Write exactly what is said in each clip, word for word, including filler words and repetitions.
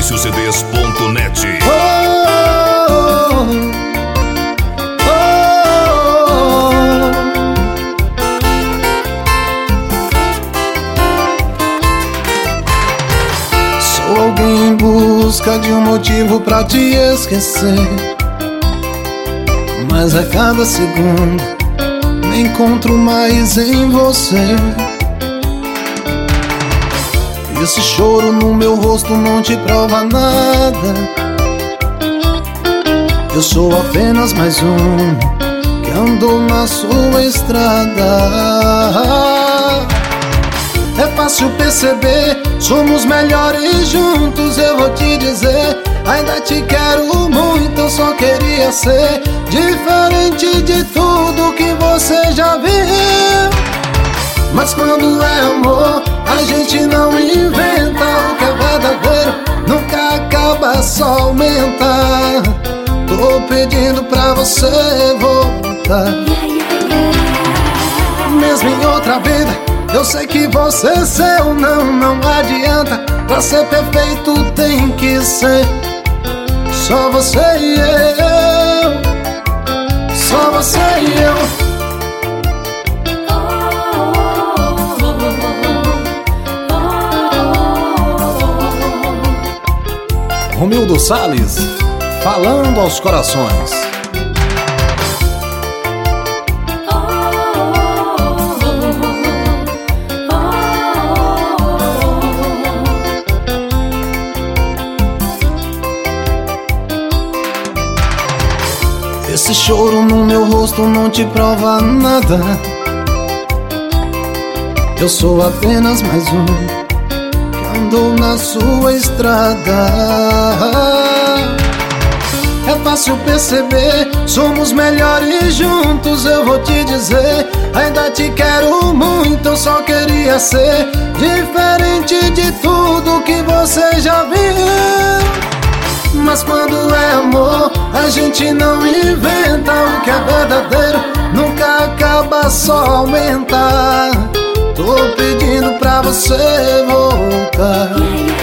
Vinícius C Ds ponto net. Oh, oh, oh. Sou alguém em busca de um motivo pra te esquecer, mas a cada segundo me encontro mais em você. Esse choro no meu rosto não te prova nada. Eu sou apenas mais um que andou na sua estrada. É fácil perceber, somos melhores juntos. Eu vou te dizer, ainda te quero muito. Eu só queria ser diferente de tudo que você já viu. Mas quando é amor, a gente não inventa. O que é verdadeiro nunca acaba, só aumenta. Tô pedindo pra você voltar. Mesmo em outra vida, eu sei que você é seu. Não, não adianta. Pra ser perfeito tem que ser só você e eu. Só você e eu. Romildo Salles, falando aos corações. Esse choro no meu rosto não te prova nada. Eu sou apenas mais um que andou na sua estrada. É fácil perceber, somos melhores juntos. Eu vou te dizer, ainda te quero muito. Eu só queria ser diferente de tudo que você já viu. Mas quando é amor, a gente não inventa. O que é verdadeiro nunca acaba, só aumenta. Tô pedindo pra você voltar.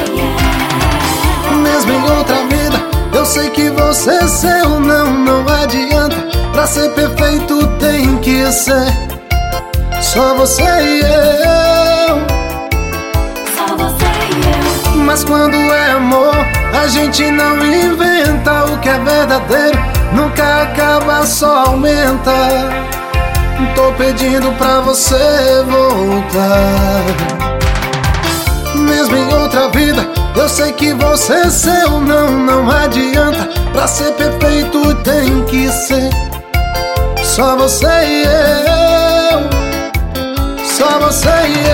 Mesmo em outra vida, eu sei que você é seu. Não, não adianta. Pra ser perfeito tem que ser só você e eu. Só você e eu. Mas quando é amor, a gente não inventa. O que é verdadeiro nunca acaba, só aumenta. Tô pedindo pra você voltar. Mesmo em outra vida, eu sei que você é seu. Não, não adianta. Pra ser perfeito tem que ser só você e eu. Só você e